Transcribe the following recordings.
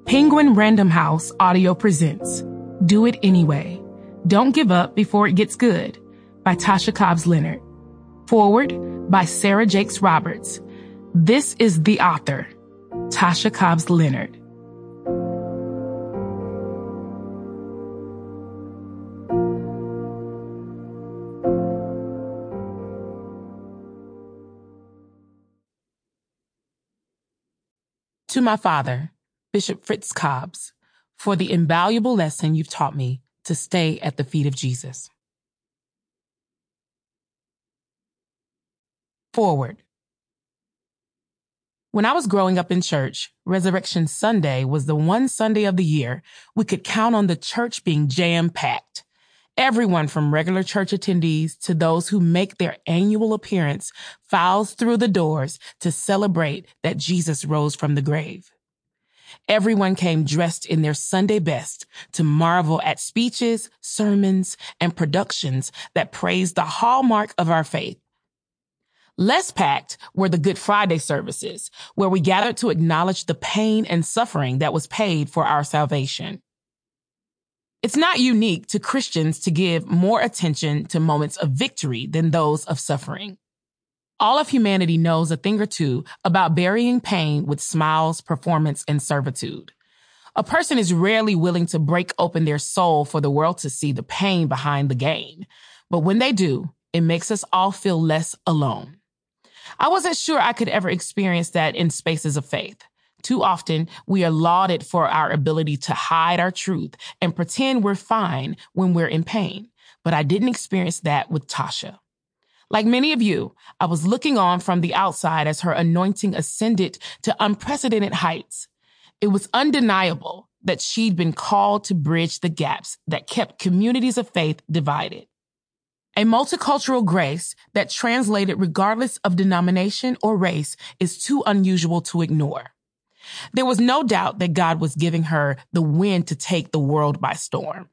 Penguin Random House Audio presents Do It Anyway. Don't Give Up Before It Gets Good by Tasha Cobbs Leonard. Forward by Sarah Jakes Roberts. This is the author, Tasha Cobbs Leonard. To my father, Bishop Fritz Cobbs, for the invaluable lesson you've taught me to stay at the feet of Jesus. Forward. When I was growing up in church, Resurrection Sunday was the one Sunday of the year we could count on the church being jam-packed. Everyone from regular church attendees to those who make their annual appearance files through the doors to celebrate that Jesus rose from the grave. Everyone came dressed in their Sunday best to marvel at speeches, sermons, and productions that praised the hallmark of our faith. Less packed were the Good Friday services, where we gathered to acknowledge the pain and suffering that was paid for our salvation. It's not unique to Christians to give more attention to moments of victory than those of suffering. All of humanity knows a thing or two about burying pain with smiles, performance, and servitude. A person is rarely willing to break open their soul for the world to see the pain behind the gain. But when they do, it makes us all feel less alone. I wasn't sure I could ever experience that in spaces of faith. Too often, we are lauded for our ability to hide our truth and pretend we're fine when we're in pain. But I didn't experience that with Tasha. Like many of you, I was looking on from the outside as her anointing ascended to unprecedented heights. It was undeniable that she'd been called to bridge the gaps that kept communities of faith divided. A multicultural grace that translated regardless of denomination or race is too unusual to ignore. There was no doubt that God was giving her the wind to take the world by storm.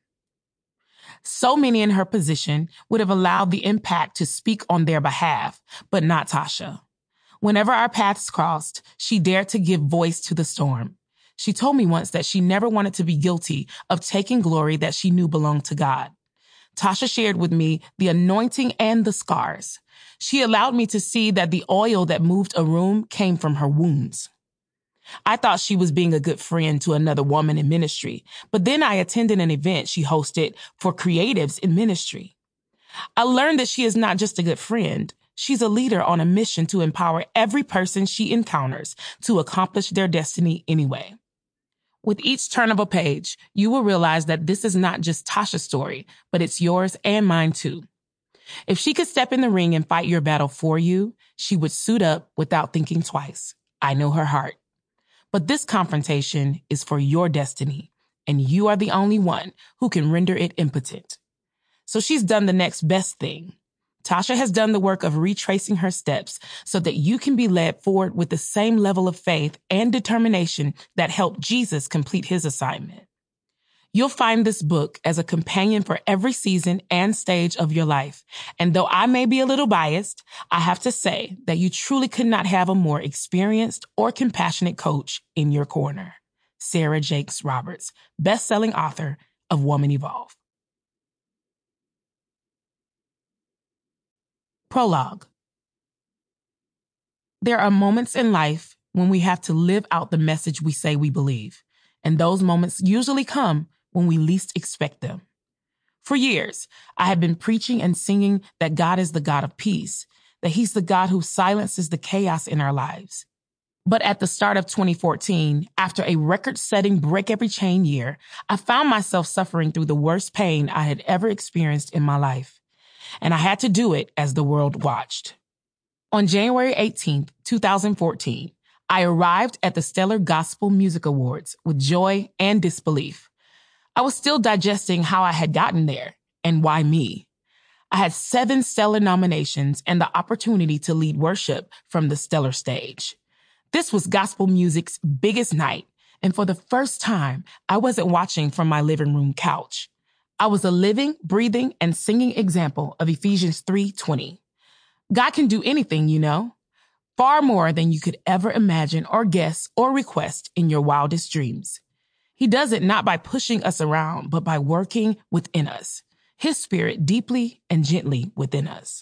So many in her position would have allowed the impact to speak on their behalf, but not Tasha. Whenever our paths crossed, she dared to give voice to the storm. She told me once that she never wanted to be guilty of taking glory that she knew belonged to God. Tasha shared with me the anointing and the scars. She allowed me to see that the oil that moved a room came from her wounds. I thought she was being a good friend to another woman in ministry, but then I attended an event she hosted for creatives in ministry. I learned that she is not just a good friend. She's a leader on a mission to empower every person she encounters to accomplish their destiny anyway. With each turn of a page, you will realize that this is not just Tasha's story, but it's yours and mine too. If she could step in the ring and fight your battle for you, she would suit up without thinking twice. I know her heart. But this confrontation is for your destiny, and you are the only one who can render it impotent. So she's done the next best thing. Tasha has done the work of retracing her steps so that you can be led forward with the same level of faith and determination that helped Jesus complete his assignment. You'll find this book as a companion for every season and stage of your life. And though I may be a little biased, I have to say that you truly could not have a more experienced or compassionate coach in your corner. Sarah Jakes Roberts, best-selling author of Woman Evolve. Prologue. There are moments in life when we have to live out the message we say we believe, and those moments usually come when we least expect them. For years, I have been preaching and singing that God is the God of peace, that he's the God who silences the chaos in our lives. But at the start of 2014, after a record-setting break every chain year, I found myself suffering through the worst pain I had ever experienced in my life. And I had to do it as the world watched. On January 18th, 2014, I arrived at the Stellar Gospel Music Awards with joy and disbelief. I was still digesting how I had gotten there and why me. I had 7 Stellar nominations and the opportunity to lead worship from the Stellar stage. This was gospel music's biggest night, and for the first time, I wasn't watching from my living room couch. I was a living, breathing, and singing example of Ephesians 3:20. God can do anything, you know, far more than you could ever imagine or guess or request in your wildest dreams. He does it not by pushing us around, but by working within us, his spirit deeply and gently within us.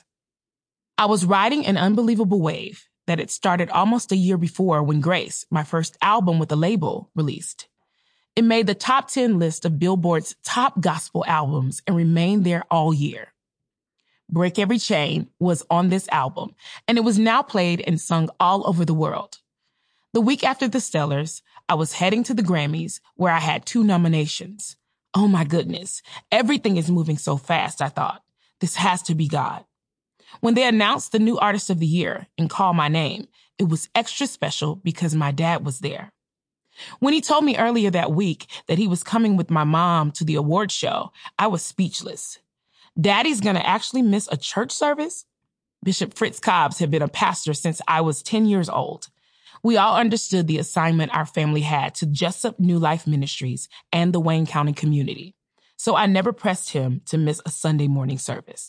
I was riding an unbelievable wave that had started almost a year before when Grace, my first album with a label, released. It made the top 10 list of Billboard's top gospel albums and remained there all year. Break Every Chain was on this album, and it was now played and sung all over the world. The week after the Stellars, I was heading to the Grammys, where I had 2 nominations. Oh my goodness, everything is moving so fast, I thought. This has to be God. When they announced the new Artist of the Year and called my name, it was extra special because my dad was there. When he told me earlier that week that he was coming with my mom to the award show, I was speechless. Daddy's going to actually miss a church service? Bishop Fritz Cobbs had been a pastor since I was 10 years old. We all understood the assignment our family had to Jessup New Life Ministries and the Wayne County community, so I never pressed him to miss a Sunday morning service.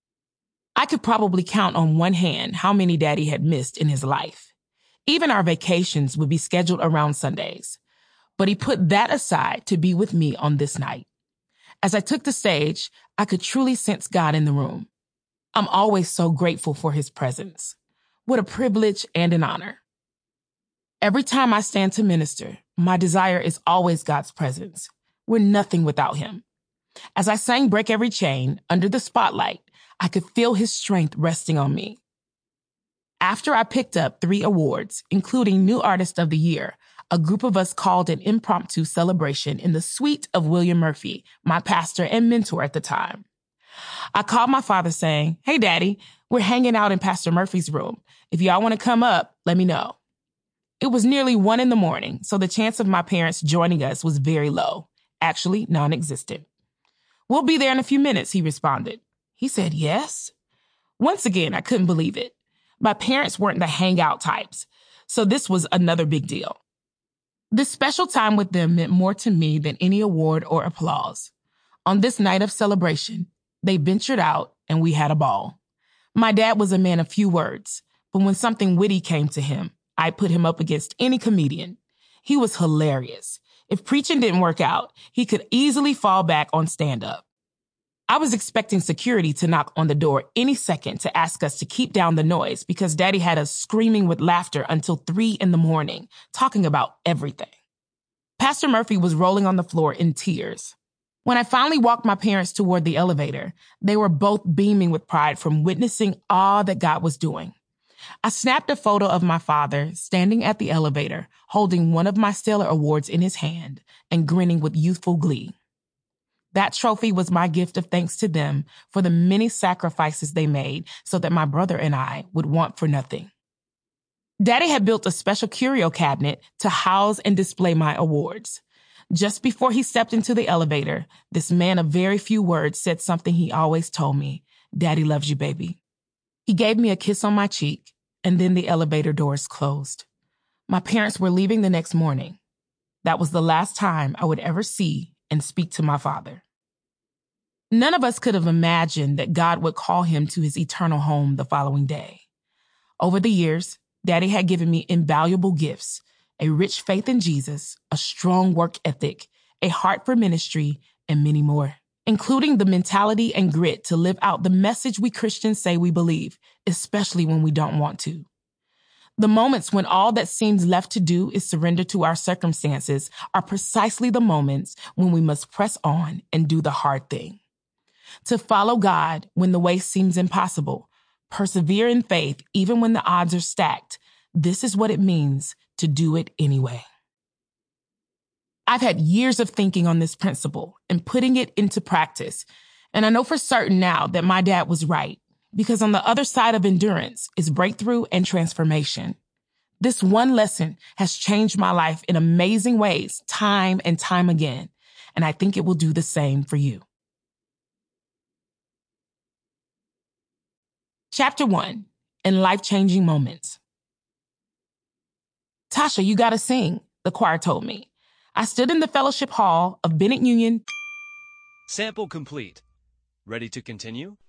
I could probably count on one hand how many Daddy had missed in his life. Even our vacations would be scheduled around Sundays. But he put that aside to be with me on this night. As I took the stage, I could truly sense God in the room. I'm always so grateful for his presence. What a privilege and an honor. Every time I stand to minister, my desire is always God's presence. We're nothing without him. As I sang Break Every Chain under the spotlight, I could feel his strength resting on me. After I picked up 3 awards, including New Artist of the Year, a group of us called an impromptu celebration in the suite of William Murphy, my pastor and mentor at the time. I called my father saying, "Hey, Daddy, we're hanging out in Pastor Murphy's room. If y'all want to come up, let me know." It was nearly 1 a.m, so the chance of my parents joining us was very low, actually non-existent. "We'll be there in a few minutes," he responded. He said yes. Once again, I couldn't believe it. My parents weren't the hangout types, so this was another big deal. This special time with them meant more to me than any award or applause. On this night of celebration, they ventured out and we had a ball. My dad was a man of few words, but when something witty came to him, I put him up against any comedian. He was hilarious. If preaching didn't work out, he could easily fall back on stand-up. I was expecting security to knock on the door any second to ask us to keep down the noise because Daddy had us screaming with laughter until 3 a.m, talking about everything. Pastor Murphy was rolling on the floor in tears. When I finally walked my parents toward the elevator, they were both beaming with pride from witnessing all that God was doing. I snapped a photo of my father standing at the elevator, holding one of my Stellar Awards in his hand and grinning with youthful glee. That trophy was my gift of thanks to them for the many sacrifices they made so that my brother and I would want for nothing. Daddy had built a special curio cabinet to house and display my awards. Just before he stepped into the elevator, this man of very few words said something he always told me: "Daddy loves you, baby." He gave me a kiss on my cheek, and then the elevator doors closed. My parents were leaving the next morning. That was the last time I would ever see and speak to my father. None of us could have imagined that God would call him to his eternal home the following day. Over the years, Daddy had given me invaluable gifts: a rich faith in Jesus, a strong work ethic, a heart for ministry, and many more, including the mentality and grit to live out the message we Christians say we believe, especially when we don't want to. The moments when all that seems left to do is surrender to our circumstances are precisely the moments when we must press on and do the hard thing. To follow God when the way seems impossible, persevere in faith even when the odds are stacked, this is what it means to do it anyway. I've had years of thinking on this principle and putting it into practice, and I know for certain now that my dad was right, because on the other side of endurance is breakthrough and transformation. This one lesson has changed my life in amazing ways time and time again, and I think it will do the same for you. Chapter 1, in Life-Changing Moments. "Tasha, you gotta sing," the choir told me. I stood in the fellowship hall of Bennett Union. Sample complete. Ready to continue?